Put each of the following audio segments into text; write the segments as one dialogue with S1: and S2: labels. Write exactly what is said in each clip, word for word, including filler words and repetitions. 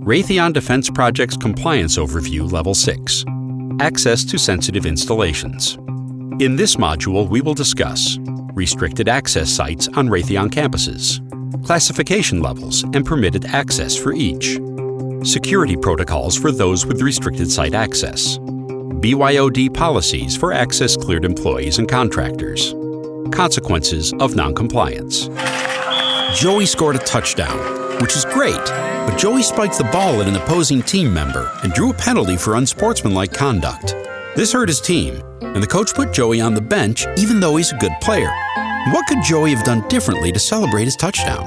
S1: Raytheon Defense Projects Compliance Overview Level six. Access to sensitive installations. In this module, we will discuss restricted access sites on Raytheon campuses, classification levels and permitted access for each, security protocols for those with restricted site access, B Y O D policies for access-cleared employees and contractors, consequences of noncompliance. Joey scored a touchdown, which is great, but Joey spiked the ball at an opposing team member and drew a penalty for unsportsmanlike conduct. This hurt his team, and the coach put Joey on the bench even though he's a good player. What could Joey have done differently to celebrate his touchdown?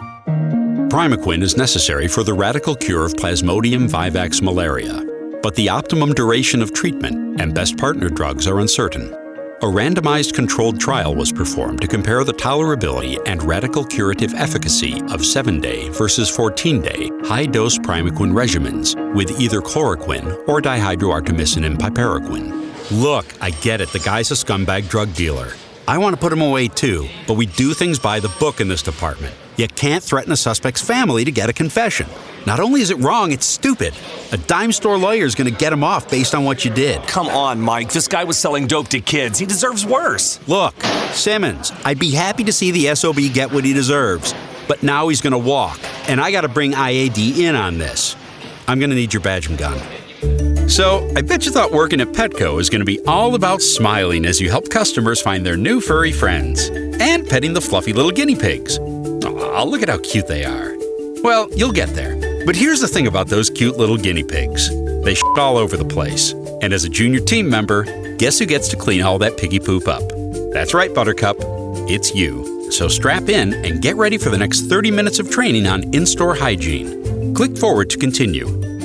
S1: Primaquine is necessary for the radical cure of Plasmodium vivax malaria, but the optimum duration of treatment and best partner drugs are uncertain. A randomized controlled trial was performed to compare the tolerability and radical curative efficacy of seven-day versus fourteen-day high-dose Primaquine regimens with either chloroquine or dihydroartemisinin and piperacin. Look, I get it, the guy's a scumbag drug dealer. I want to put him away too, but we do things by the book in this department. You can't threaten a suspect's family to get a confession. Not only is it wrong, it's stupid. A dime store lawyer is going to get him off based on what you did.
S2: Come on, Mike. This guy was selling dope to kids. He deserves worse.
S1: Look, Simmons, I'd be happy to see the S O B get what he deserves, but now he's going to walk, and I got to bring I A D in on this. I'm going to need your badge and gun. So, I bet you thought working at Petco is going to be all about smiling as you help customers find their new furry friends and petting the fluffy little guinea pigs. Aw, look at how cute they are. Well, you'll get there. But here's the thing about those cute little guinea pigs. They shit all over the place. And as a junior team member, guess who gets to clean all that piggy poop up? That's right, Buttercup. It's you. So strap in and get ready for the next thirty minutes of training on in-store hygiene. Click forward to continue.